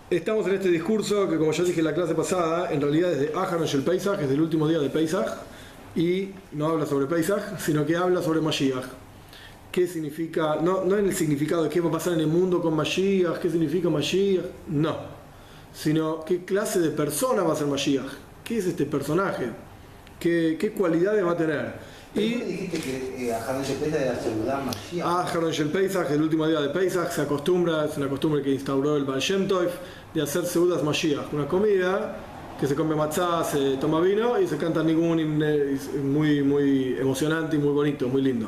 Estamos en este discurso que, como ya dije en la clase pasada, en realidad es de Aharon Shel Pesach, es del último día de Pesach, y no habla sobre Pesach, sino que habla sobre Mashiach. ¿Qué significa? No en el significado de qué va a pasar en el mundo con Mashiach, qué significa Mashiach, no, sino qué clase de persona va a ser Mashiach, qué es este personaje, qué cualidades va a tener. Y dijiste que Aharon Shel Pesach era saludar Mashiach. Aharon Shel Pesach, el último día de Pesach, es una costumbre que instauró el Baal Shem Tov de hacer seudas Mashiach, una comida que se come matzá, se toma vino y se canta ningún, muy emocionante y muy bonito, muy lindo.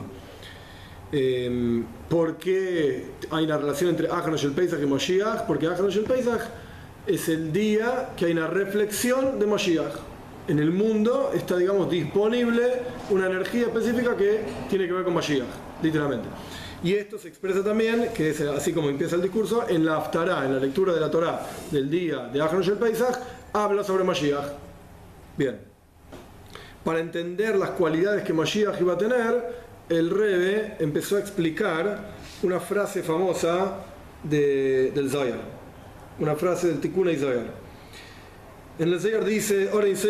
¿Por qué hay una relación entre Aharon Shel Pesach y Mashiach? Porque Aharon Shel Pesach es el día que hay una reflexión de Mashiach. En el mundo está, digamos, disponible una energía específica que tiene que ver con Mashiach, literalmente. Y esto se expresa también, que es así como empieza el discurso, en la Haftará, en la lectura de la Torá del día de Aharon Shel Pesach, habla sobre Mashiach. Bien. Para entender las cualidades que Mashiach iba a tener, el Rebbe empezó a explicar una frase famosa del Zohar, una frase del Tikkun Zohar. En el Zohar dice: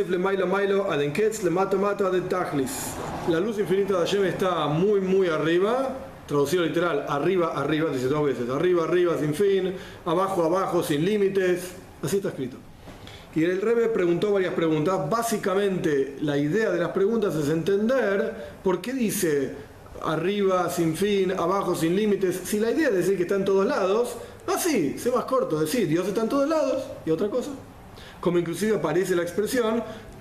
la luz infinita de Hashem está muy muy arriba, traducido literal, arriba arriba, dice dos veces, arriba arriba sin fin, abajo abajo sin límites, así está escrito. Y el Rebbe preguntó varias preguntas. Básicamente la idea de las preguntas es entender por qué dice arriba sin fin, abajo sin límites, si la idea es decir que está en todos lados. Así, sé más corto, decir Dios está en todos lados y otra cosa. Como inclusive aparece la expresión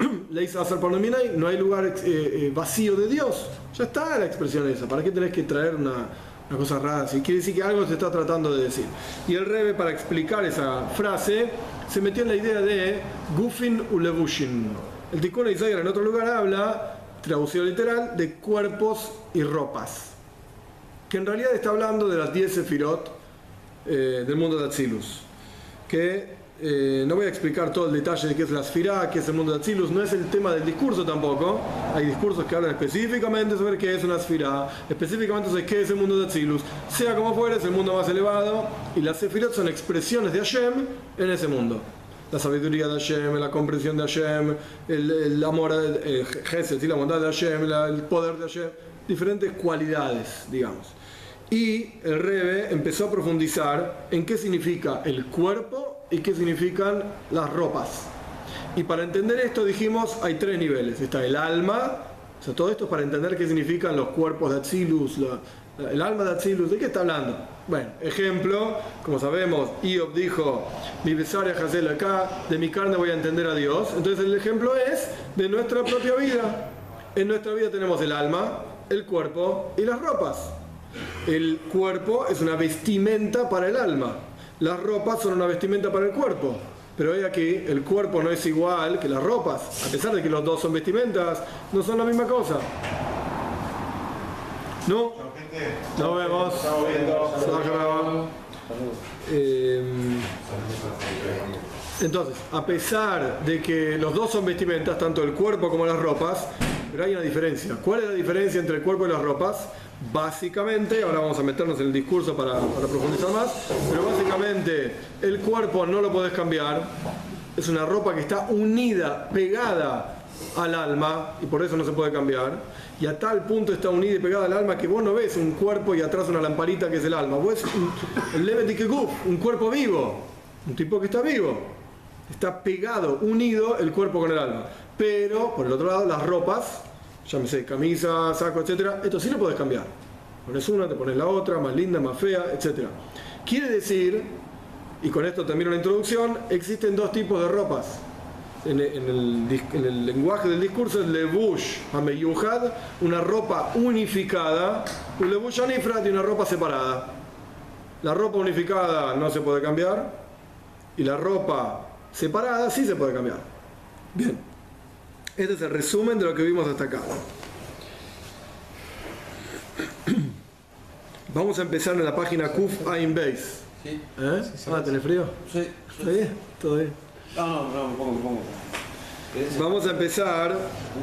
no hay lugar vacío de Dios. Ya está la expresión esa. ¿Para qué tenés que traer una cosa rara? Si quiere decir que algo se está tratando de decir. Y el Rebbe, para explicar esa frase, se metió en la idea de Gufin ulevushin. El Tikkun Zohar en otro lugar habla, traducido literal, de cuerpos y ropas, que en realidad está hablando de las 10 sefirot del mundo de Atzilus, que no voy a explicar todo el detalle de qué es la Sfirá, qué es el mundo de Atzilus, no es el tema del discurso tampoco. Hay discursos que hablan específicamente sobre qué es una Sfirá, específicamente sobre qué es el mundo de Atzilus. Sea como fuere, es el mundo más elevado, y las Sefirot son expresiones de Hashem en ese mundo. La sabiduría de Hashem, la comprensión de Hashem, el amor, el Gesed y la bondad de Hashem, el poder de Hashem, diferentes cualidades, digamos. Y el Rebbe empezó a profundizar en qué significa el cuerpo y qué significan las ropas. Y para entender esto dijimos, hay tres niveles. Está el alma, o sea, todo esto es para entender qué significan los cuerpos de Atzilus, el alma de Atzilus. ¿De qué está hablando? Bueno, ejemplo, como sabemos, Iob dijo, mi besaria Hazel acá, de mi carne voy a entender a Dios. Entonces el ejemplo es de nuestra propia vida. En nuestra vida tenemos el alma, el cuerpo y las ropas. El cuerpo es una vestimenta para el alma. Las ropas son una vestimenta para el cuerpo. Pero hoy aquí el cuerpo no es igual que las ropas. A pesar de que los dos son vestimentas, no son la misma cosa. ¿No? Nos vemos. Entonces, a pesar de que los dos son vestimentas, tanto el cuerpo como las ropas, pero hay una diferencia. ¿Cuál es la diferencia entre el cuerpo y las ropas? Básicamente, ahora vamos a meternos en el discurso para profundizar más, pero básicamente el cuerpo no lo podés cambiar, es una ropa que está unida, pegada al alma, y por eso no se puede cambiar, y a tal punto está unida y pegada al alma que vos no ves un cuerpo y atrás una lamparita que es el alma, vos ves el Levet Guf, un cuerpo vivo, un tipo que está vivo, está pegado, unido el cuerpo con el alma. Pero por el otro lado, las ropas, llámese camisa, saco, etcétera, esto sí lo podés cambiar. Pones una, te pones la otra, más linda, más fea, etcétera. Quiere decir, y con esto termino la introducción, existen dos tipos de ropas. En el lenguaje del discurso es levush hameyuhad, una ropa unificada, un levush anifrat, y una ropa separada. La ropa unificada no se puede cambiar y la ropa separada sí se puede cambiar. Bien, este es el resumen de lo que vimos hasta acá. Vamos a empezar en la página Kuf Ain Beis. Sí. ¿Tenés frío? Sí. ¿Está bien? ¿Todo bien? No, me pongo. Vamos a empezar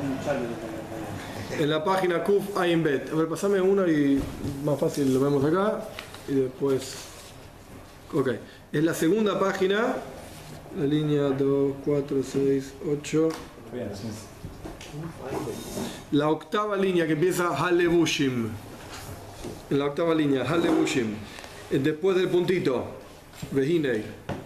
en la página Kuf Ain Bet. A ver, pasame una y más fácil lo vemos acá y después Ok, es la segunda página, la línea 2, 4, 6, 8. La octava línea que empieza Halevushim. En la octava línea, Halevushim. Después del puntito, Vehinei.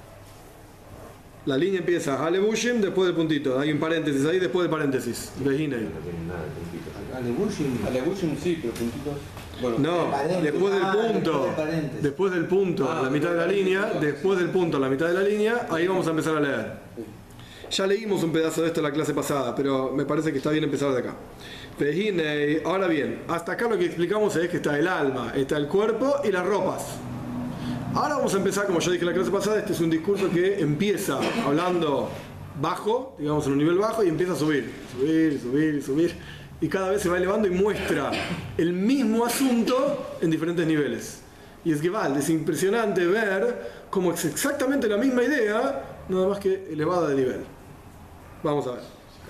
La línea empieza Halevushim, después del puntito. Hay un paréntesis ahí, después del paréntesis. Vehinei. Halevushim sí, pero puntitos. Bueno, No, después del punto. Después del punto, a la mitad de la línea. Después del punto, a la mitad de la línea. Ahí vamos a empezar a leer. Ya leímos un pedazo de esto en la clase pasada, pero me parece que está bien empezar de acá. Vehinei. Ahora bien, hasta acá lo que explicamos es que está el alma, está el cuerpo y las ropas. Ahora vamos a empezar, como ya dije en la clase pasada, este es un discurso que empieza hablando bajo, digamos en un nivel bajo, y empieza a subir, subir, y cada vez se va elevando y muestra el mismo asunto en diferentes niveles. Y es que es impresionante ver cómo es exactamente la misma idea, nada más que elevada de nivel. Vamos a ver.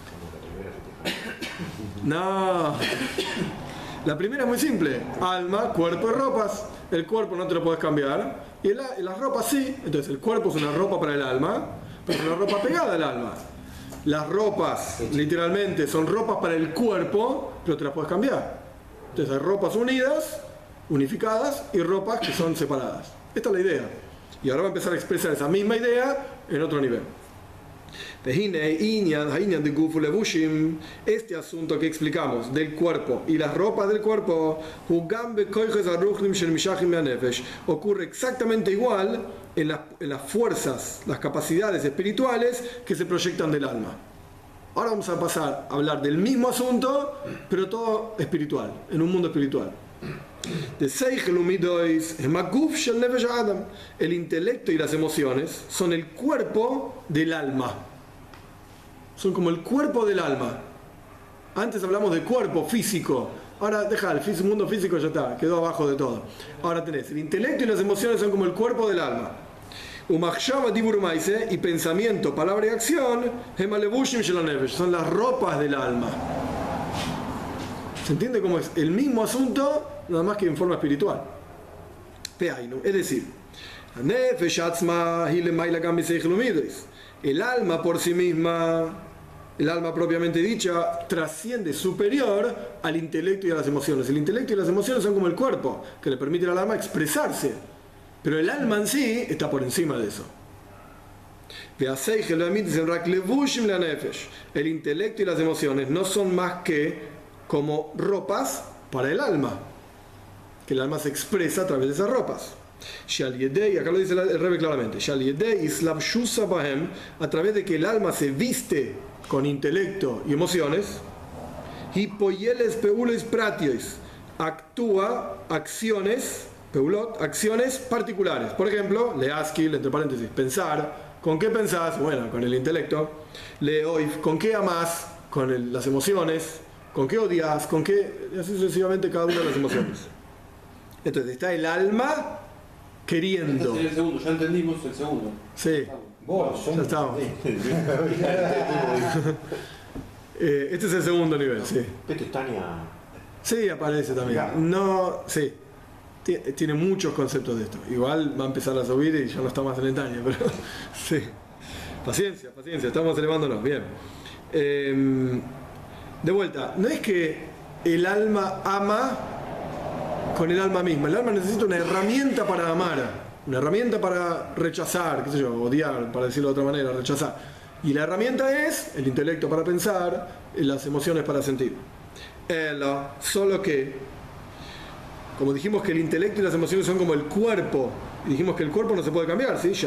No. La primera es muy simple. Alma, cuerpo y ropas. El cuerpo no te lo puedes cambiar. Y las ropas sí. Entonces el cuerpo es una ropa para el alma, pero es una ropa pegada al alma. Las ropas, literalmente, son ropas para el cuerpo, pero te las puedes cambiar. Entonces hay ropas unidas, unificadas, y ropas que son separadas. Esta es la idea. Y ahora va a empezar a expresar esa misma idea en otro nivel. Este asunto que explicamos del cuerpo y las ropas del cuerpo ocurre exactamente igual en las fuerzas, las capacidades espirituales que se proyectan del alma. Ahora vamos a pasar a hablar del mismo asunto, pero todo espiritual, en un mundo espiritual. El intelecto y las emociones son el cuerpo del alma. Son como el cuerpo del alma. Antes hablamos de cuerpo físico. Ahora deja, el mundo físico ya está, quedó abajo de todo. Ahora tenés, el intelecto y las emociones son como el cuerpo del alma. Y pensamiento, palabra y acción son las ropas del alma. ¿Se entiende cómo es? El mismo asunto, nada más que en forma espiritual. Es decir, el alma por sí misma, el alma propiamente dicha, trasciende, superior al intelecto y a las emociones. El intelecto y las emociones son como el cuerpo, que le permiten al alma expresarse. Pero el alma en sí está por encima de eso. El intelecto y las emociones no son más que como ropas para el alma, que el alma se expresa a través de esas ropas. Acá lo dice el Rebbe claramente, a través de que el alma se viste con intelecto y emociones, actúa acciones particulares. Por ejemplo, leaskil, entre paréntesis, pensar. ¿Con qué pensás? Bueno, con el intelecto. Leoif, ¿con qué amás? Con las emociones. ¿Con qué odias? ¿Con qué? Y así sucesivamente cada una de las emociones. Entonces está el alma queriendo. Este es el segundo, ya entendimos el segundo. Sí. Ya estamos. Este es el segundo nivel, sí. Petestania. Sí, aparece también. No, sí. Tiene muchos conceptos de esto. Igual va a empezar a subir y ya no está más en Tania, pero sí. Paciencia, estamos elevándonos. Bien. De vuelta, no es que el alma ama con el alma misma. El alma necesita una herramienta para amar, una herramienta para rechazar, qué sé yo, odiar, para decirlo de otra manera, rechazar. Y la herramienta es el intelecto para pensar, las emociones para sentir. Solo que, como dijimos que el intelecto y las emociones son como el cuerpo, y dijimos que el cuerpo no se puede cambiar, ¿sí?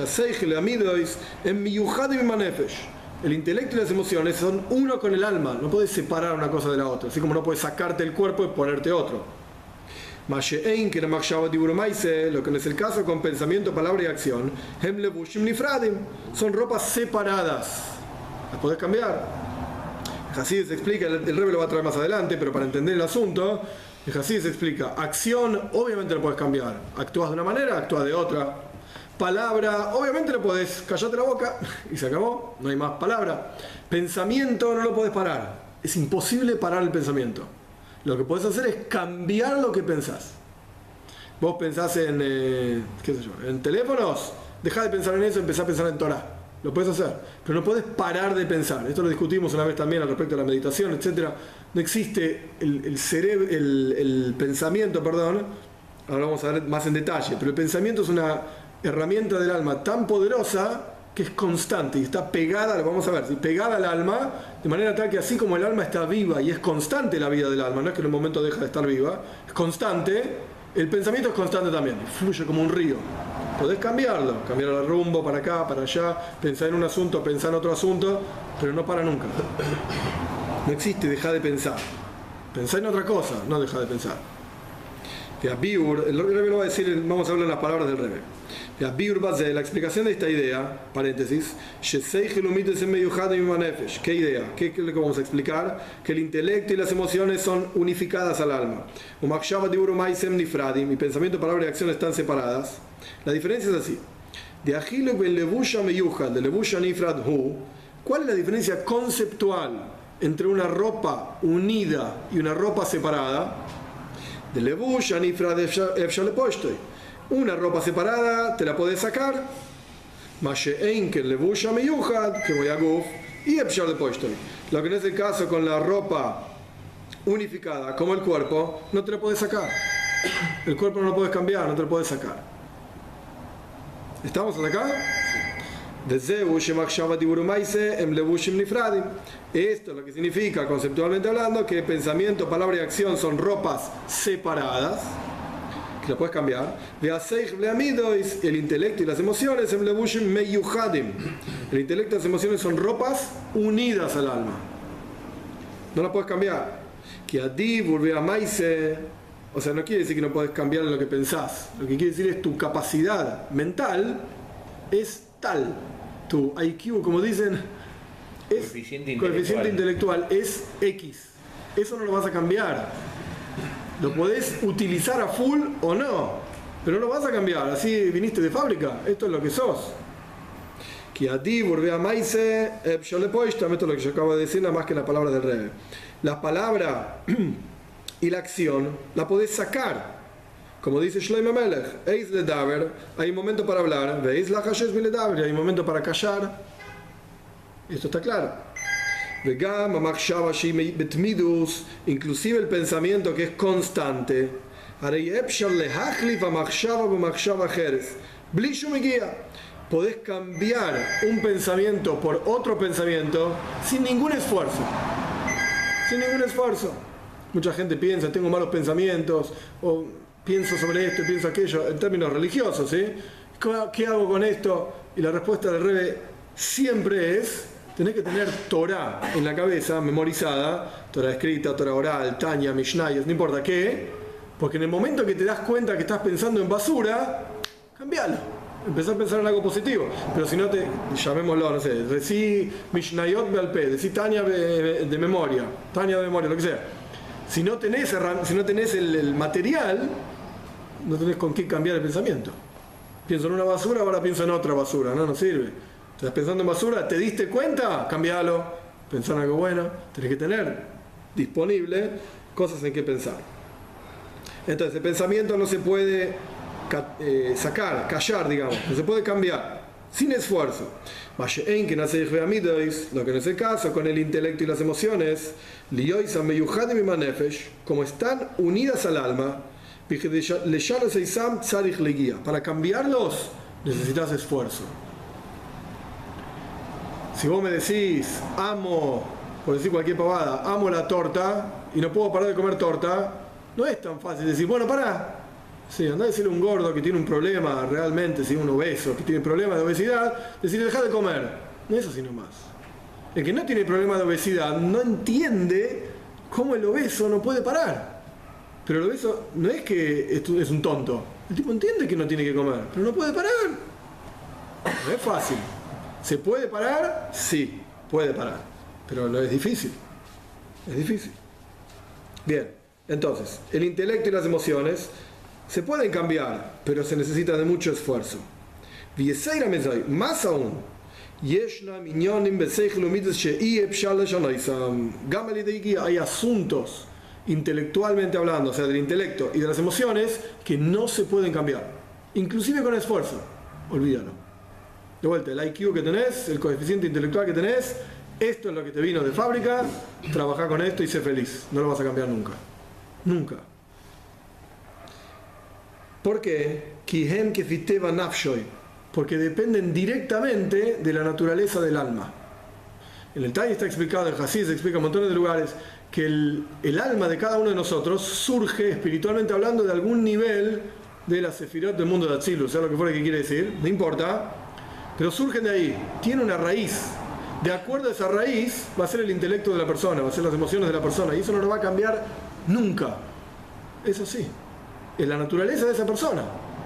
El intelecto y las emociones son uno con el alma, no puedes separar una cosa de la otra, así como no puedes sacarte el cuerpo y ponerte otro. Lo que no es el caso con pensamiento, palabra y acción, son ropas separadas, las podés cambiar. Así se explica, el Rebbe lo va a traer más adelante, pero para entender el asunto, así se explica. Acción, obviamente lo puedes cambiar, actúas de una manera, actúas de otra. Palabra, obviamente lo podés, callate la boca y se acabó, no hay más palabra. Pensamiento no lo podés parar, es imposible parar el pensamiento. Lo que podés hacer es cambiar lo que pensás. Vos pensás en, qué sé yo, en teléfonos, dejá de pensar en eso y empezá a pensar en Torah. Lo puedes hacer, pero no podés parar de pensar. Esto lo discutimos una vez también al respecto de la meditación, etc. No existe el pensamiento, perdón, ahora vamos a ver más en detalle, pero el pensamiento es una herramienta del alma tan poderosa que es constante y está pegada, lo vamos a ver, pegada al alma, de manera tal que así como el alma está viva y es constante la vida del alma, no es que en un momento deja de estar viva, es constante, el pensamiento es constante también, fluye como un río. Podés cambiar el rumbo para acá, para allá, pensar en un asunto, pensar en otro asunto, pero no para nunca. No existe dejar de pensar. Pensar en otra cosa, no dejar de pensar. El Rebbe lo va a decir, vamos a hablar en las palabras del Rebbe. La explicación de esta idea, paréntesis, ¿qué idea? ¿Qué es lo que vamos a explicar? Que el intelecto y las emociones son unificadas al alma. Mi pensamiento, palabra y acción están separadas. La diferencia es así. ¿Cuál es la diferencia conceptual entre una ropa unida y una ropa separada? De levusha nifrad efshal postoy. Una ropa separada te la podés sacar, que voy a guf y efshal postoy. Lo que no es el caso con la ropa unificada, como el cuerpo, no te la podés sacar. El cuerpo no lo puedes cambiar, no te lo puedes sacar. ¿Estamos hasta acá? Esto es lo que significa, conceptualmente hablando, que pensamiento, palabra y acción son ropas separadas, que la puedes cambiar. El intelecto y las emociones, el intelecto y las emociones son ropas unidas al alma. No la puedes cambiar. O sea, no quiere decir que no puedes cambiar lo que pensás. Lo que quiere decir es tu capacidad mental es tal. Tu IQ, como dicen, es coeficiente intelectual es X. Eso no lo vas a cambiar. Lo podés utilizar a full o no, pero no lo vas a cambiar. Así viniste de fábrica. Esto es lo que sos. Esto es lo que yo acabo de decir, nada más que la palabra del Rebbe. La palabra y la acción la podés sacar. Como dice Shlomo Melech, Eis ledaber, hay un momento para hablar, veis la hashes ledaber, hay un momento para callar. Esto está claro. Inclusive el pensamiento que es constante. Podés cambiar un pensamiento por otro pensamiento sin ningún esfuerzo. Sin ningún esfuerzo. Mucha gente piensa, tengo malos pensamientos, o pienso sobre esto, pienso aquello, en términos religiosos, ¿sí? ¿Qué hago con esto? Y la respuesta del Rebbe siempre es, tenés que tener Torah en la cabeza, memorizada, Torah escrita, Torah oral, Tanya, Mishnayos, no importa qué, porque en el momento que te das cuenta que estás pensando en basura, cambialo, empezá a pensar en algo positivo, pero si no llamémoslo, no sé, decí Mishnayot Bealpé, decí Tanya de memoria, lo que sea. Si no tenés el material, no tenés con qué cambiar el pensamiento. Pienso en una basura, ahora pienso en otra basura. No sirve. Estás pensando en basura, ¿te diste cuenta? Cambialo. Pensá en algo bueno. Tenés que tener disponible cosas en que pensar. Entonces, el pensamiento no se puede callar, digamos. No se puede cambiar. Sin esfuerzo. Lo que no es el caso con el intelecto y las emociones, como están unidas al alma, para cambiarlos necesitas esfuerzo. Si vos me decís, amo, por decir cualquier pavada, amo la torta y no puedo parar de comer torta, no es tan fácil decir, bueno, pará. Sí, andá a decirle a un gordo que tiene un problema realmente, si un obeso que tiene problema de obesidad, decirle deja de comer. No es así nomás. El que no tiene problema de obesidad no entiende cómo el obeso no puede parar. Pero el obeso no es que es un tonto. El tipo entiende que no tiene que comer, pero no puede parar. No es fácil. ¿Se puede parar? Sí, puede parar. Pero no es difícil. Es difícil. Bien, entonces, el intelecto y las emociones se pueden cambiar, pero se necesita de mucho esfuerzo. Más aún, hay asuntos intelectualmente hablando, o sea, del intelecto y de las emociones, que no se pueden cambiar, inclusive con esfuerzo. Olvídalo. De vuelta, el IQ que tenés, el coeficiente intelectual que tenés, esto es lo que te vino de fábrica, trabajá con esto y sé feliz. No lo vas a cambiar nunca. Nunca. ¿Por qué? Kihem kefiteva nafshoy. Porque dependen directamente de la naturaleza del alma. En el Tanya está explicado, en Hasid se explica en montones de lugares, que el alma de cada uno de nosotros surge, espiritualmente hablando, de algún nivel de la sefirot del mundo de Atzilus, sea lo que fuera que quiere decir, no importa, pero surgen de ahí, tiene una raíz. De acuerdo a esa raíz va a ser el intelecto de la persona, va a ser las emociones de la persona, y eso no lo va a cambiar nunca. Eso sí, es la naturaleza de esa persona.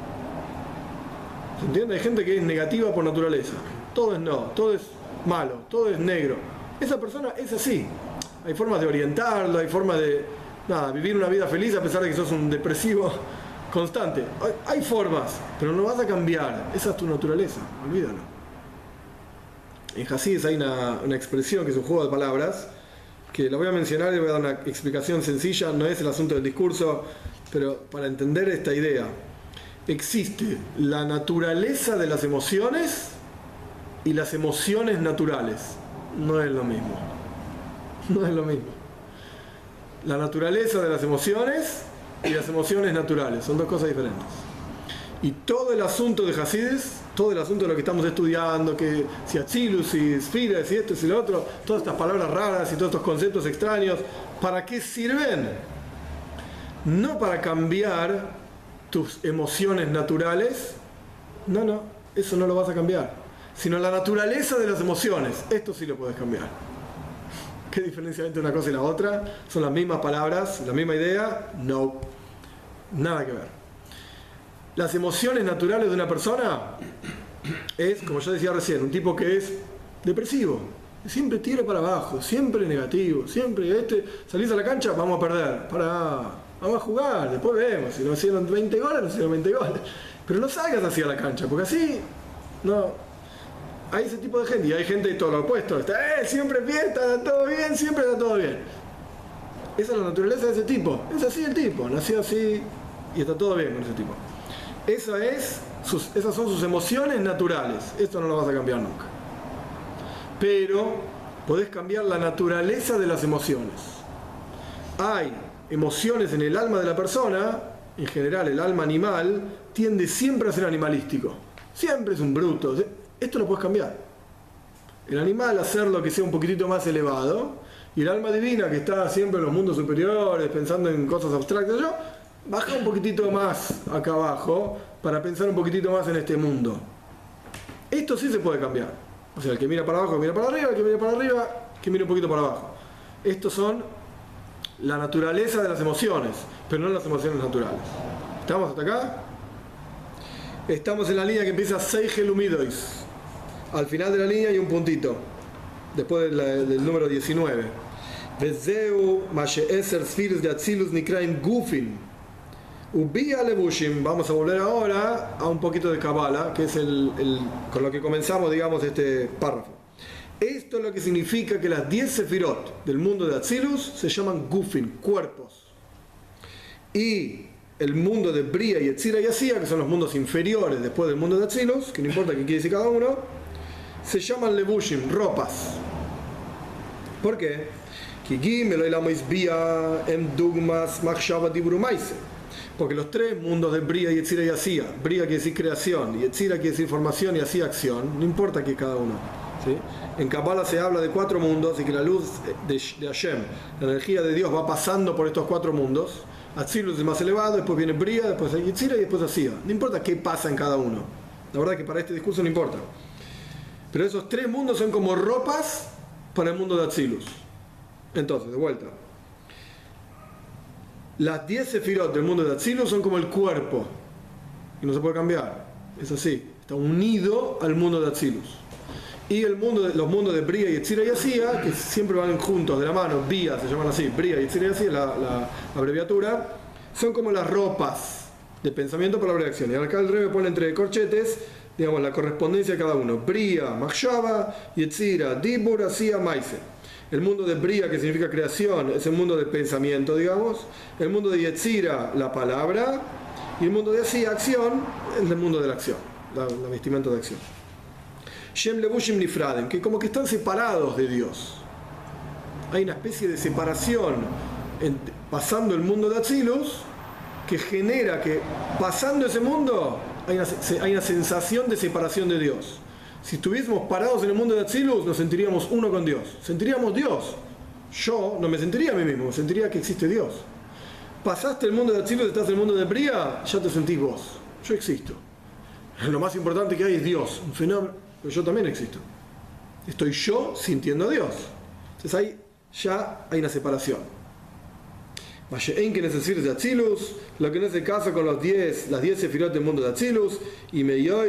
¿Se entiende? Hay gente que es negativa por naturaleza. Todo es no, todo es malo, todo es negro. Esa persona es así. Hay formas de orientarlo, hay formas de vivir una vida feliz a pesar de que sos un depresivo constante. Hay formas, pero no vas a cambiar. Esa es tu naturaleza, olvídalo. En Hasid hay una expresión que es un juego de palabras, que la voy a mencionar y voy a dar una explicación sencilla, no es el asunto del discurso, pero para entender esta idea. Existe la naturaleza de las emociones y las emociones naturales. No es lo mismo. No es lo mismo. La naturaleza de las emociones y las emociones naturales son dos cosas diferentes. Y todo el asunto de Hasides, todo el asunto de lo que estamos estudiando, que si Atzilus, si Sfiras, y esto y lo otro, todas estas palabras raras y todos estos conceptos extraños, ¿para qué sirven? No para cambiar tus emociones naturales, no, eso no lo vas a cambiar, sino la naturaleza de las emociones, esto sí lo puedes cambiar. ¿Qué diferencia entre una cosa y la otra? ¿Son las mismas palabras, la misma idea? No, nada que ver. Las emociones naturales de una persona es, como yo decía recién, un tipo que es depresivo, siempre tira para abajo, siempre negativo, siempre salís a la cancha, vamos a perder, vamos a jugar, después vemos, si nos hicieron 20 goles, nos hicieron 20 goles, pero no salgas así a la cancha, porque así, no, hay ese tipo de gente, y hay gente de todo lo opuesto, está, siempre fiesta, está todo bien, siempre está todo bien. Esa es la naturaleza de ese tipo, es así el tipo, nació así y está todo bien con ese tipo. Esas son sus emociones naturales, esto no lo vas a cambiar nunca. Pero podés cambiar la naturaleza de las emociones. Hay emociones en el alma de la persona, en general el alma animal tiende siempre a ser animalístico, siempre es un bruto. Esto lo puedes cambiar. El animal hacerlo que sea un poquitito más elevado, y el alma divina que está siempre en los mundos superiores pensando en cosas abstractas, baja un poquitito más acá abajo para pensar un poquitito más en este mundo. Esto sí se puede cambiar. O sea, el que mira para abajo, mira para arriba, el que mira para arriba, que mira un poquito para abajo. Estos son la naturaleza de las emociones, pero no las emociones naturales. ¿Estamos hasta acá? Estamos en la línea que empieza Seigel Humidois. Al final de la línea hay un puntito, después del número 19. Vezeu Masheeser Sfirs de Atzilus Nikraim Gufin. Ubia Levushim. Vamos a volver ahora a un poquito de Kabbalah, que es con lo que comenzamos, digamos, este párrafo. Esto es lo que significa que las 10 sefirot del mundo de Atzilus se llaman Gufin, cuerpos. Y el mundo de Bria, Yetzira y Asía, que son los mundos inferiores después del mundo de Atzilus, que no importa qué quiere decir cada uno, se llaman Levushim, ropas. ¿Por qué? Porque los tres mundos de Bria, Yetzira y Asía, Bria quiere decir creación, Yetzira quiere decir formación y Asía acción, no importa qué cada uno. ¿Sí? En Kabbalah se habla de 4 mundos y que la luz de Hashem, la energía de Dios va pasando por estos 4 mundos. Atzilus es más elevado, después viene Bria, después hay Yetzira y después Asía. No importa qué pasa en cada uno. La verdad que para este discurso no importa. Pero esos 3 mundos son como ropas para el mundo de Atzilus. Entonces, de vuelta. Las 10 sefirot del mundo de Atzilus son como el cuerpo. Y no se puede cambiar. Es así. Está unido al mundo de Atzilus. Y los mundos de Bria, Yetzira y Asía, que siempre van juntos de la mano, Bia se llaman así, Bria, Yetzira y Asía, la abreviatura, son como las ropas de pensamiento para la abreviación. Y acá el Rebbe pone entre corchetes, digamos, la correspondencia de cada uno. Bria, Machshava, Yetzira, Dibur, Asía, Maise. El mundo de Bria, que significa creación, es el mundo del pensamiento, digamos. El mundo de Yetzira, la palabra. Y el mundo de Así, acción, es el mundo de la acción, la vestimenta de acción. Shem Levushim Nifraden, que como que están separados de Dios. Hay una especie de separación pasando el mundo de Atzilus que genera que pasando ese mundo hay una sensación de separación de Dios. Si estuviésemos parados en el mundo de Atzilus, nos sentiríamos uno con Dios. Sentiríamos Dios. Yo no me sentiría a mí mismo, me sentiría que existe Dios. Pasaste el mundo de Atzilus, estás en el mundo de Bria, ya te sentís vos. Yo existo. Lo más importante que hay es Dios, un fenómeno, pero yo también existo. Estoy yo sintiendo a Dios. Entonces ahí ya hay una separación. En que necesites de Atzilus, lo que no es el caso con las 10 sefirot del mundo de Atzilus, y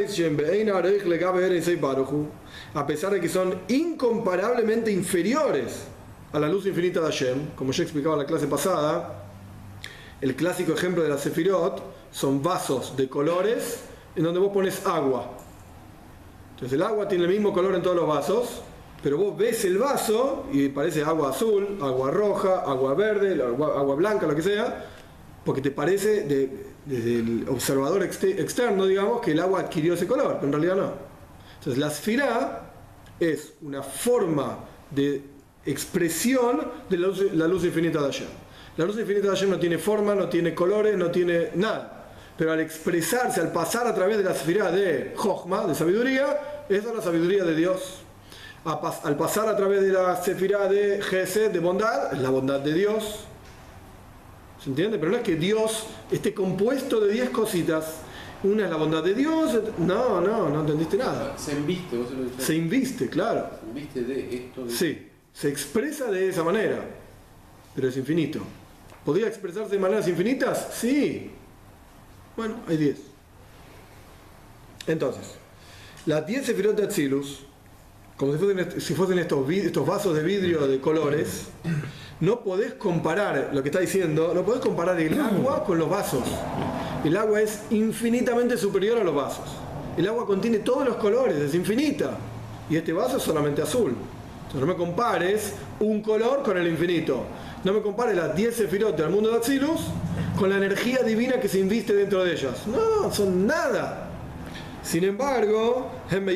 a pesar de que son incomparablemente inferiores a la luz infinita de Hashem, como ya explicaba en la clase pasada, el clásico ejemplo de las sefirot son vasos de colores en donde vos pones agua. Entonces el agua tiene el mismo color en todos los vasos, pero vos ves el vaso y parece agua azul, agua roja, agua verde, agua blanca, lo que sea, porque te parece, desde el observador externo, digamos, que el agua adquirió ese color, pero en realidad no. Entonces la sefirá es una forma de expresión de la luz infinita de Hashem. La luz infinita de Hashem no tiene forma, no tiene colores, no tiene nada. Pero al expresarse, al pasar a través de la sefirá de Jochma, de sabiduría, esa es la sabiduría de Dios. Al pasar a través de la sefirá de Gesed, de bondad, es la bondad de Dios. ¿Se entiende? Pero no es que Dios esté compuesto de 10 cositas. Una es la bondad de Dios. No entendiste nada. Se inviste, vos se lo decís. Se inviste, claro. Se inviste de esto. Sí, se expresa de esa manera, pero es infinito. ¿Podría expresarse de maneras infinitas? Sí. Bueno, hay 10. Entonces, las 10 sefirot de Atzilus, como si fuesen estos vasos de vidrio de colores, no podés comparar lo que está diciendo, no podés comparar el agua con los vasos. El agua es infinitamente superior a los vasos. El agua contiene todos los colores, es infinita. Y este vaso es solamente azul. Entonces no me compares un color con el infinito. No me compares las 10 sefirot del mundo de Atzilus con la energía divina que se inviste dentro de ellas. No, son nada. Sin embargo,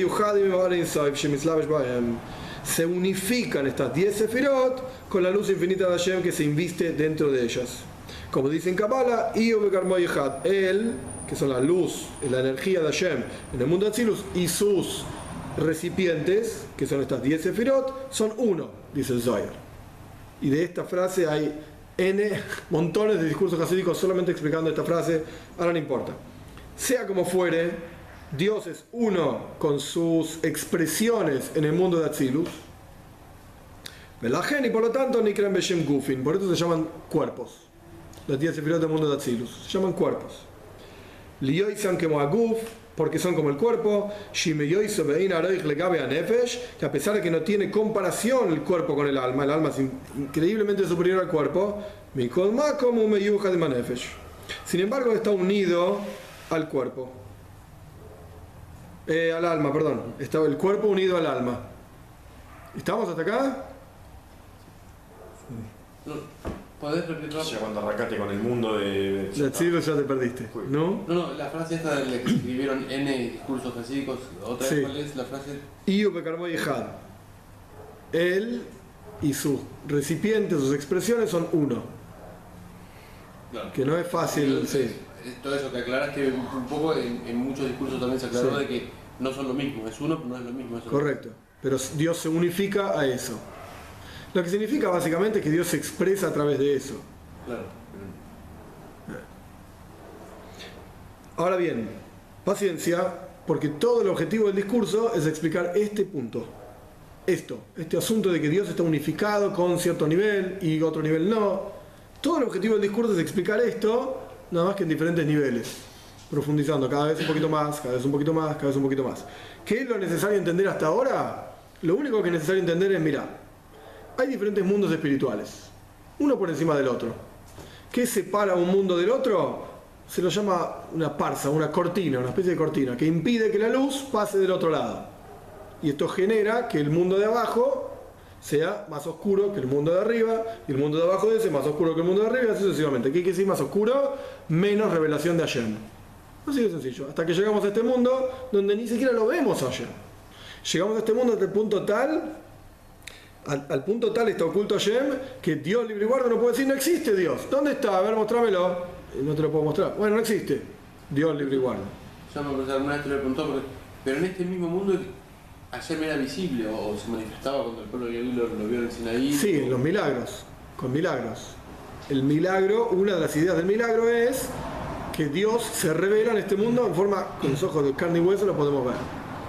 se unifican estas 10 sefirot con la luz infinita de Hashem que se inviste dentro de ellas. Como dice en Kabbalah, él, que son la luz, la energía de Hashem en el mundo de Atzilus, y sus recipientes, que son estas 10 sefirot, son uno, dice el Zohar. Y de esta frase hay montones de discursos hasídicos solamente explicando esta frase, ahora no importa. Sea como fuere, Dios es uno con sus expresiones en el mundo de Atzilus. Y por lo tanto, Nikran Beshem Gufin, por eso se llaman cuerpos. Las 10 sefirot del mundo de Atzilus se llaman cuerpos. Lioisan como Aguf, porque son como el cuerpo. Que a pesar de que no tiene comparación el cuerpo con el alma es increíblemente superior al cuerpo. Sin embargo, está unido al cuerpo. Al alma, perdón. Está el cuerpo unido al alma. ¿Estamos hasta acá? ¿Podés repetir? Ya cuando arrancaste con el mundo de Atzilus ya te perdiste, ¿no? No, la frase esta de la que escribieron N discursos hasídicos, ¿otra vez cuál es la frase? Él y sus recipientes, sus expresiones son uno. Claro. Que no es fácil, sí. Todo eso que aclaras que un poco en muchos discursos también se aclaró de que no son lo mismo, es uno pero no es lo mismo. Correcto, pero Dios se unifica a eso. Lo que significa básicamente que Dios se expresa a través de eso. Claro. Ahora bien, paciencia, porque todo el objetivo del discurso es explicar este punto. Este asunto de que Dios está unificado con cierto nivel y otro nivel no. Todo el objetivo del discurso es explicar esto, nada más que en diferentes niveles, profundizando cada vez un poquito más, cada vez un poquito más, cada vez un poquito más. ¿Qué es lo necesario entender hasta ahora? Lo único que es necesario entender es, mira, hay diferentes mundos espirituales, uno por encima del otro. ¿Qué separa un mundo del otro? Se lo llama una parsa, una cortina, una especie de cortina, que impide que la luz pase del otro lado. Y esto genera que el mundo de abajo sea más oscuro que el mundo de arriba, y el mundo de abajo de ese más oscuro que el mundo de arriba, y así sucesivamente. ¿Qué quiere decir más oscuro? Menos revelación de Hashem. Así de sencillo. Hasta que llegamos a este mundo donde ni siquiera lo vemos a Hashem. Llegamos a este mundo hasta el punto tal, al punto tal está oculto Hashem, que Dios libre y guarda no puede decir no existe Dios. ¿Dónde está? A ver, mostrámelo. Y no te lo puedo mostrar. Bueno, no existe. Dios libre y guarda. Ya me acuerdo, alguna vez te lo he preguntado, pero en este mismo mundo Hashem era visible o se manifestaba cuando el pueblo de Israel lo vio en el Sinaí. Sí, en los milagros, con milagros. El milagro, una de las ideas del milagro es que Dios se revela en este mundo en forma, con los ojos de carne y hueso lo podemos ver.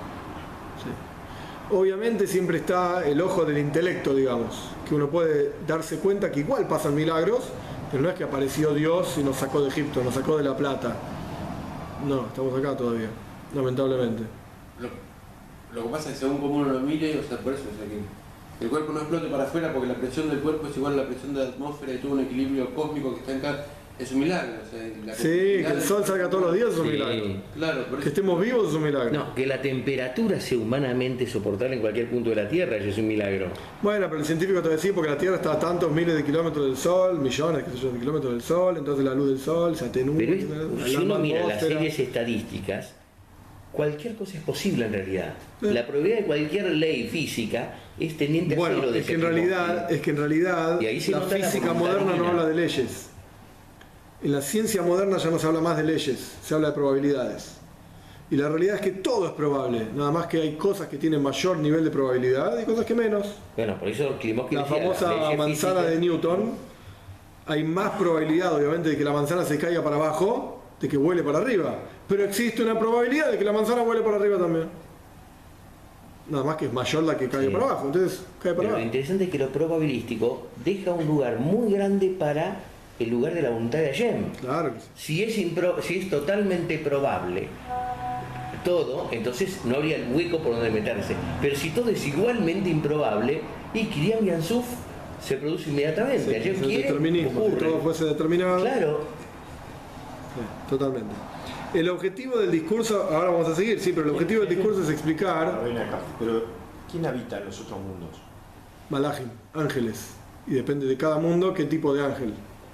Sí. Obviamente siempre está el ojo del intelecto, digamos, que uno puede darse cuenta que igual pasan milagros, pero no es que apareció Dios y nos sacó de Egipto, nos sacó de la plata. No, estamos acá todavía, lamentablemente. Lo que pasa es que según como uno lo mire, o sea, por eso, o sea, que el cuerpo no explote para afuera porque la presión del cuerpo es igual a la presión de la atmósfera y todo un equilibrio cósmico que está en cada... Es un milagro. O sea, sí, que el sol salga todos los días es un milagro. Claro, que estemos vivos es un milagro. No, que la temperatura sea humanamente soportable en cualquier punto de la Tierra, eso es un milagro. Bueno, pero el científico te va a decir porque la Tierra está a tantos miles de kilómetros del Sol, millones qué sé yo, de kilómetros del Sol, entonces la luz del Sol se atenúa. Pero si uno mira las series estadísticas, cualquier cosa es posible en realidad. La probabilidad de cualquier ley física es tendiente a cero de es que en realidad la física moderna no habla de leyes. En la ciencia moderna ya no se habla más de leyes, se habla de probabilidades. Y la realidad es que todo es probable, nada más que hay cosas que tienen mayor nivel de probabilidad y cosas que menos. Bueno, por eso la famosa manzana de Newton, hay más probabilidad obviamente de que la manzana se caiga para abajo, de que vuele para arriba. Pero existe una probabilidad de que la manzana vuele para arriba también. Nada más que es mayor la que cae para abajo, entonces cae para abajo. Lo interesante es que lo probabilístico deja un lugar muy grande para el lugar de la voluntad de Hashem. Claro. Si es totalmente probable todo, entonces no habría el hueco por donde meterse. Pero si todo es igualmente improbable, y Kriyam Yansuf se produce inmediatamente. Sí, Hashem es el quiere, determinismo, ocurre. si todo fuese determinado. Claro. Sí, totalmente. El objetivo del discurso, ahora vamos a seguir, sí, pero el objetivo del discurso es explicar. Pero, ¿quién habita en los otros mundos? Malachim, ángeles. Y depende de cada mundo qué tipo de ángel.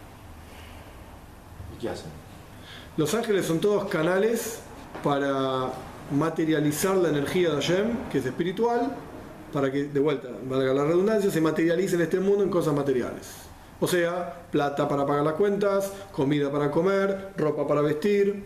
¿Y qué hacen? Los ángeles son todos canales para materializar la energía de Hashem, que es espiritual, para que, de vuelta, valga la redundancia, se materialice en este mundo en cosas materiales. O sea, plata para pagar las cuentas, comida para comer, ropa para vestir.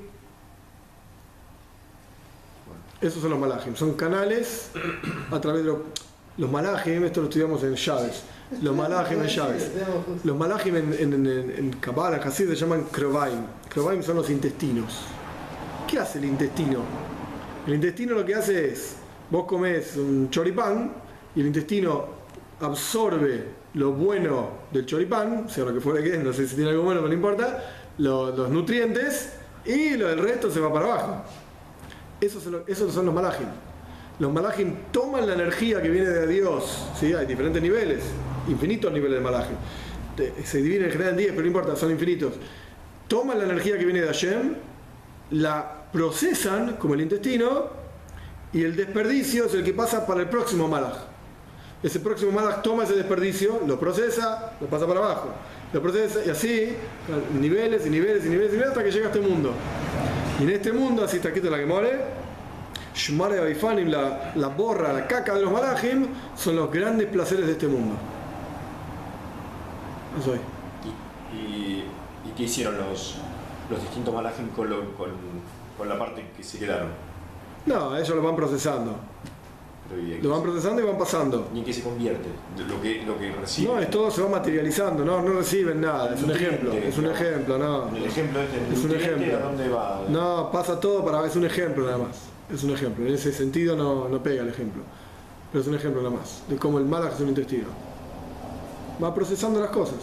Esos son los malachim, son canales a través de los malachim, esto lo estudiamos en Llaves. Los malachim en Llaves. Los malachim en Kabbalah, en Hasid, se llaman krovaim. Krovaim son los intestinos. ¿Qué hace el intestino? El intestino lo que hace es, vos comés un choripán y el intestino absorbe lo bueno del choripán, sea lo que fuera que es, no sé si tiene algo bueno, pero no importa, los nutrientes, y el resto se va para abajo. Esos son los malachim. Los malachim toman la energía que viene de Dios, ¿sí? Hay diferentes niveles, infinitos niveles de malachim. Se dividen en general en 10, pero no importa, son infinitos. Toman la energía que viene de Hashem, la procesan como el intestino, y el desperdicio es el que pasa para el próximo malach. Ese próximo malach toma ese desperdicio, lo procesa, lo pasa para abajo. Lo procesa y así, niveles y niveles y niveles y niveles hasta que llega a este mundo. Y en este mundo, así está escrito en la Gemore, Shmare Baifanim, la borra, la caca de los malachim, son los grandes placeres de este mundo. Eso es. ¿Y qué hicieron los distintos malachim con la parte que se quedaron? No, ellos lo van procesando. Lo van procesando y van pasando. ¿Y en qué se convierte? Lo que reciben. No, todo se va materializando, no reciben nada, es un ejemplo, no. En el ejemplo es un ejemplo. ¿A dónde va? No, pasa todo es un ejemplo nada más. Es un ejemplo, en ese sentido no pega el ejemplo. Pero es un ejemplo nada más, de cómo el malach es un intestino. Va procesando las cosas.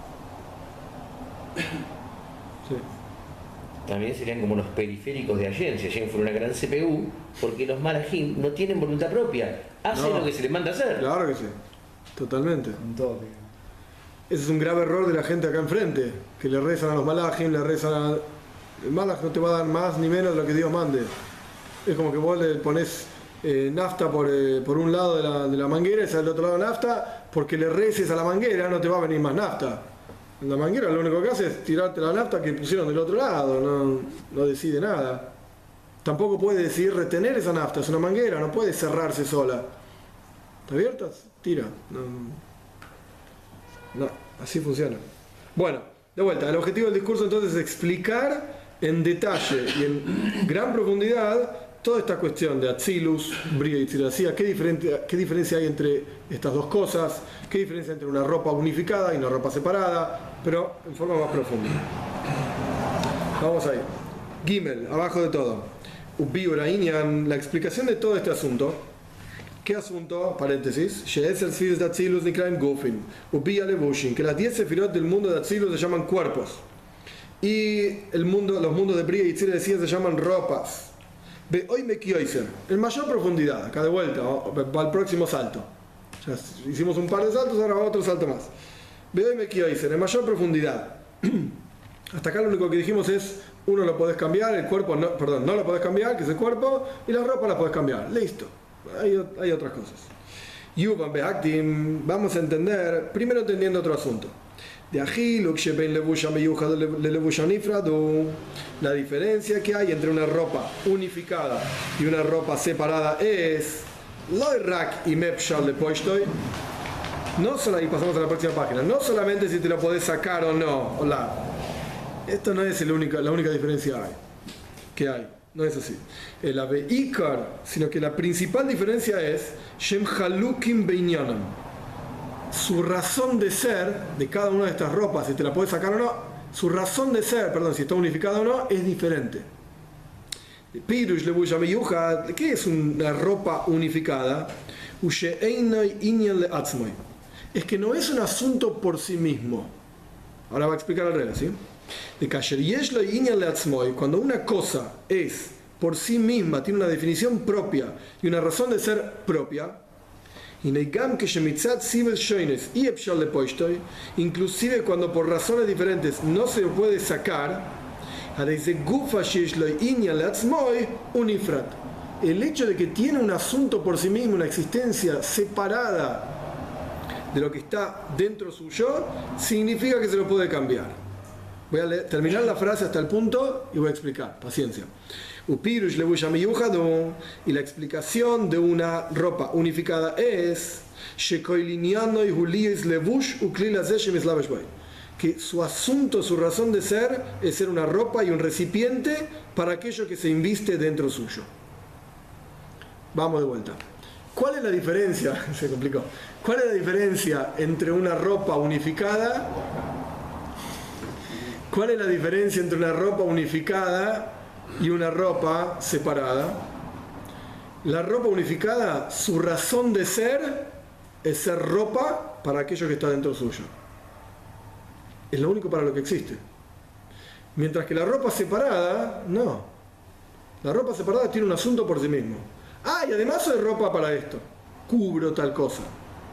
Sí. También serían como los periféricos de Hashem, si Hashem fuera una gran CPU, porque los malachim no tienen voluntad propia, hacen lo que se les manda a hacer. Claro que sí, totalmente. Con todo. Ese es un grave error de la gente acá enfrente, que le rezan a los malachim, le rezan a... El malach no te va a dar más ni menos de lo que Dios mande. Es como que vos le pones nafta por un lado de la manguera y sale del otro lado nafta, porque le reces a la manguera no te va a venir más nafta. La manguera lo único que hace es tirarte la nafta que pusieron del otro lado, no decide nada. Tampoco puede decidir retener esa nafta, es una manguera, no puede cerrarse sola. ¿Está abierta? Tira. No, así funciona. Bueno, de vuelta, el objetivo del discurso entonces es explicar en detalle y en gran profundidad toda esta cuestión de Atzilus, Bria y Tzilacía, qué diferencia hay entre estas dos cosas, qué diferencia entre una ropa unificada y una ropa separada, pero en forma más profunda. Vamos ahí. Gimel, abajo de todo. Ubiura Inyan, la explicación de todo este asunto. ¿Qué asunto? Paréntesis. She'eser Sfiros de Atzilus Nikraim Gufin. Ubia Levushin, que las 10 sefirot del mundo de Atzilus se llaman cuerpos. Y los mundos de Bria y Tzilacía se llaman ropas. Ve hoy me kioiser, en mayor profundidad, acá de vuelta, va al próximo salto. Ya hicimos un par de saltos, ahora va otro salto más. Ve hoy me kioiser, en mayor profundidad. Hasta acá lo único que dijimos es, uno lo podés cambiar, el cuerpo no lo podés cambiar, que es el cuerpo, y la ropa la podés cambiar. Listo. Hay otras cosas. Yuvan Beaktim, vamos a entender, primero entendiendo otro asunto. De Agil, la diferencia que hay entre una ropa unificada y una ropa separada es Loirak y Mepshal de Poistoy. No solo, y pasamos a la próxima página, no solamente si te lo podés sacar o no. Hola. Esto no es la única diferencia que hay. No es así. El Aveikar, sino que la principal diferencia es Shem Halukim Beinyanam. Su razón de ser de cada una de estas ropas, si te la puedes sacar o no, su razón de ser, si está unificada o no, es diferente. Pirush Levush Ameyuja, ¿qué es una ropa unificada? Es que no es un asunto por sí mismo. Ahora va a explicar al revés, ¿sí? De Kasher Yeshlo Inyan Leatzmoy, cuando una cosa es por sí misma, tiene una definición propia y una razón de ser propia, inclusive cuando por razones diferentes no se puede sacar, el hecho de que tiene un asunto por sí mismo, una existencia separada de lo que está dentro suyo, significa que se lo puede cambiar. Voy a terminar la frase hasta el punto y voy a explicar, paciencia. Y la explicación de una ropa unificada es que su asunto, su razón de ser es ser una ropa y un recipiente para aquello que se inviste dentro suyo. Vamos de vuelta. ¿Cuál es la diferencia? Se complicó. ¿Cuál es la diferencia entre una ropa unificada? ¿Cuál es la diferencia entre una ropa unificada y una ropa separada? La ropa unificada, su razón de ser es ser ropa para aquello que está dentro suyo. Es lo único para lo que existe. Mientras que la ropa separada, no. La ropa separada tiene un asunto por sí mismo. Y además soy ropa para esto. Cubro tal cosa.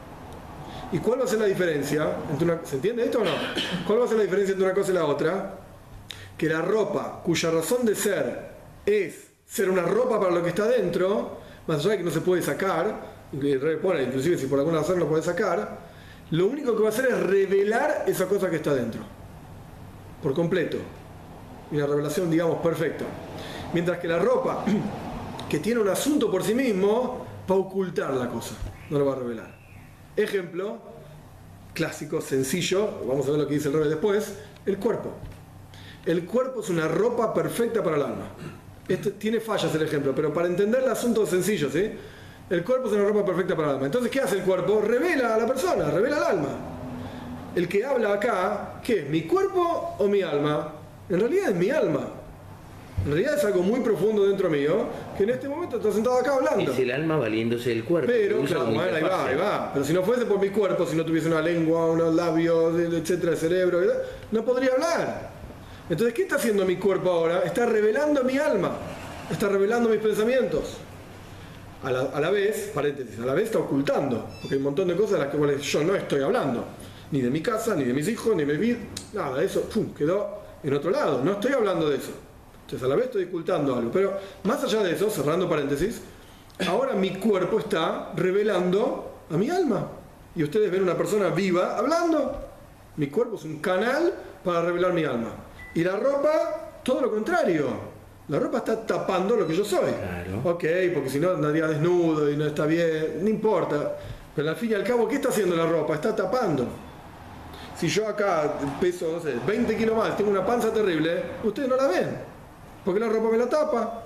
¿Y cuál va a ser la diferencia? ¿Se entiende esto o no? ¿Cuál va a ser la diferencia entre una cosa y la otra? Que la ropa, cuya razón de ser es ser una ropa para lo que está dentro, más allá de que no se puede sacar, inclusive si por alguna razón no puede sacar, lo único que va a hacer es revelar esa cosa que está dentro. Por completo. Una revelación, digamos, perfecta. Mientras que la ropa, que tiene un asunto por sí mismo, va a ocultar la cosa, no lo va a revelar. Ejemplo clásico, sencillo, vamos a ver lo que dice el Rebbe después, el cuerpo. El cuerpo es una ropa perfecta para el alma. Tiene fallas el ejemplo, pero para entender el asunto sencillo, ¿sí? El cuerpo es una ropa perfecta para el alma. Entonces, ¿qué hace el cuerpo? Revela a la persona, revela al alma. El que habla acá, ¿qué es? ¿Mi cuerpo o mi alma? En realidad es mi alma. En realidad es algo muy profundo dentro mío, que en este momento está sentado acá hablando. Es el alma valiéndose del cuerpo. Pero, claro, bueno, ahí va. Pero si no fuese por mi cuerpo, si no tuviese una lengua, unos labios, etcétera, el cerebro, no podría hablar. Entonces, ¿qué está haciendo mi cuerpo ahora? Está revelando mi alma. Está revelando mis pensamientos. A la vez, paréntesis, a la vez está ocultando. Porque hay un montón de cosas de las que yo no estoy hablando. Ni de mi casa, ni de mis hijos, ni de mi vida. Nada, eso quedó en otro lado. No estoy hablando de eso. Entonces a la vez estoy ocultando algo. Pero más allá de eso, cerrando paréntesis, ahora mi cuerpo está revelando a mi alma. Y ustedes ven una persona viva hablando. Mi cuerpo es un canal para revelar mi alma. Y la ropa, todo lo contrario. La ropa está tapando lo que yo soy. Claro. Ok, porque si no andaría desnudo y no está bien, no importa. Pero al fin y al cabo, ¿qué está haciendo la ropa? Está tapando. Si yo acá peso, no sé, 20 kilos más, tengo una panza terrible, ustedes no la ven. Porque la ropa me la tapa.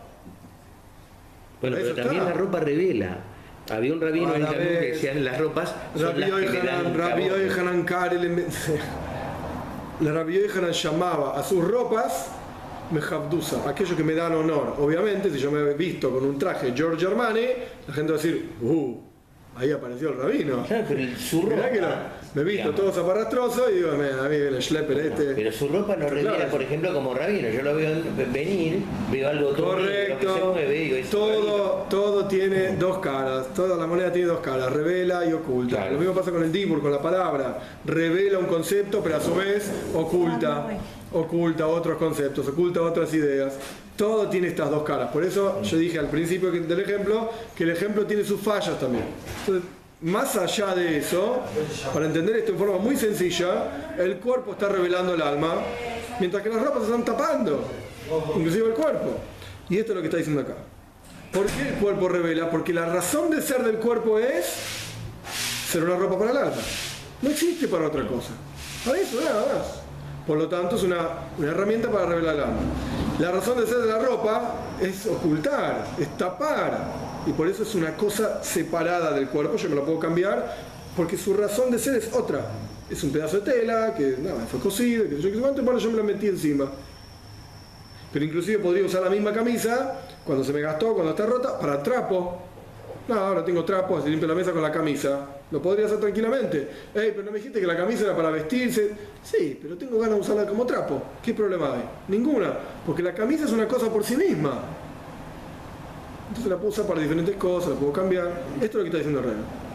Bueno, Eso pero también está. la ropa revela. Había un rabino en Talmud que decía las ropas son las que le dan Rabbi cabot. Yohanan Karel, la Rabbi Yohanan llamaba a sus ropas Mehabdusa, aquello que me dan honor. Obviamente, si yo me he visto con un traje Giorgio Armani, la gente va a decir, ahí apareció el rabino. Claro, pero su ropa, Mirá que no, me he visto digamos, todo zaparrastroso y digo, a mí el schlepper este. pero su ropa no revela, Claro. por ejemplo, como rabino. Yo lo veo venir, veo algo todo negro, lo que Correcto, sea, me veo, es rabino. todo tiene dos caras, toda la moneda tiene dos caras, revela y oculta. Claro. Lo mismo pasa con el dibur, con la palabra, revela un concepto pero a su vez oculta otros conceptos, oculta otras ideas. Todo tiene estas dos caras, por eso yo dije al principio del ejemplo que el ejemplo tiene sus fallas también. Entonces, más allá de eso, para entender esto en forma muy sencilla, el cuerpo está revelando el alma, mientras que las ropas se están tapando, inclusive el cuerpo. Y esto es lo que está diciendo acá. ¿Por qué el cuerpo revela? Porque la razón de ser del cuerpo es ser una ropa para el alma. No existe para otra cosa. Para eso nada más. Por lo tanto, es una herramienta para revelar el alma. La razón de ser de la ropa es ocultar, es tapar. Y por eso es una cosa separada del cuerpo. Yo me lo puedo cambiar porque su razón de ser es otra. Es un pedazo de tela que fue cosido, que yo cuánto, bueno, yo me lo metí encima. Pero inclusive podría usar la misma camisa cuando se me gastó, cuando está rota, para trapo. No, ahora tengo trapo, se limpio la mesa con la camisa. Lo podría hacer tranquilamente. Pero no me dijiste que la camisa era para vestirse. Sí, pero tengo ganas de usarla como trapo. ¿Qué problema hay? Ninguna. Porque la camisa es una cosa por sí misma. Entonces la puedo usar para diferentes cosas, la puedo cambiar. Esto es lo que está diciendo el rey.